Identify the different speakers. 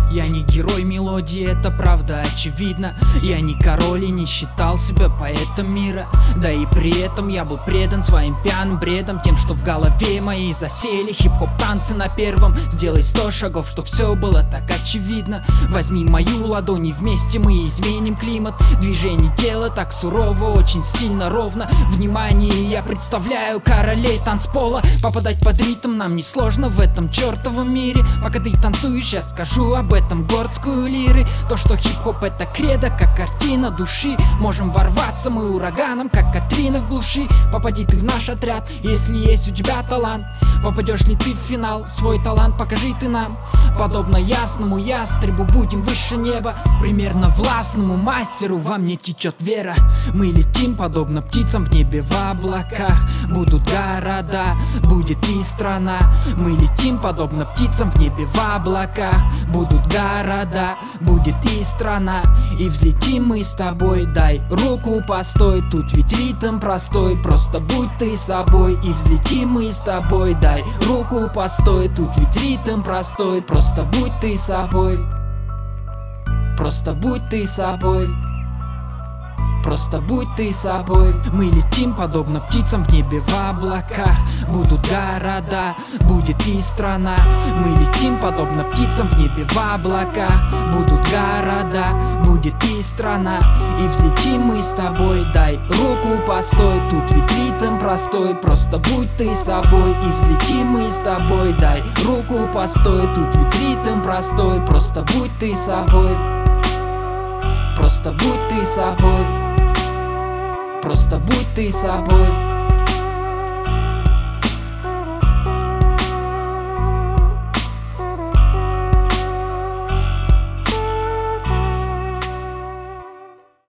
Speaker 1: Я не герой мелодии, это правда очевидно. Я не король и не считал себя поэтом мира. Да и при этом я был предан своим пьяным бредом, тем, что в голове моей засели хип-хоп танцы на первом. Сделай 100 шагов, что все было так очевидно. Возьми мою ладонь и вместе мы изменим климат. Движение тела так сурово, очень стильно, ровно. Внимание, я представляю королей танцпола. Попадать под ритм нам несложно в этом чертовом мире. Пока ты танцуешь, я скажу об этом гордскую лиры. То, что хип-хоп это кредо, как картина души. Можем ворваться мы ураганом, как Катрина в глуши. Попади ты в наш отряд, если есть у тебя талант. Попадешь ли ты в финал, свой талант покажи ты нам. Подобно ясному ястребу будем выше неба. Примерно властному мастеру во мне течет вера. Мы летим подобно птицам в небе в облаках. Будут города, будет и страна. Мы летим подобно птицам в небе в облаках. Будут города, будет и страна. И взлетим мы с тобой, дай руку постой. Тут ведь ритм простой, просто будь ты собой. И взлетим мы с тобой, дай руку постой. Тут ведь ритм простой, просто будь ты собой. Просто будь ты собой. Просто будь ты собой. Мы летим подобно птицам в небе в облаках. Будут города, будет и страна. Мы летим подобно птицам в небе в облаках. Будут города, будет и страна. И взлетим мы с тобой, дай руку постой. Тут ведь ритм простой, просто будь ты собой. И взлетим мы с тобой, дай руку постой. Тут ведь ритм простой, просто будь ты собой. Просто будь ты собой. Просто будь ты собой.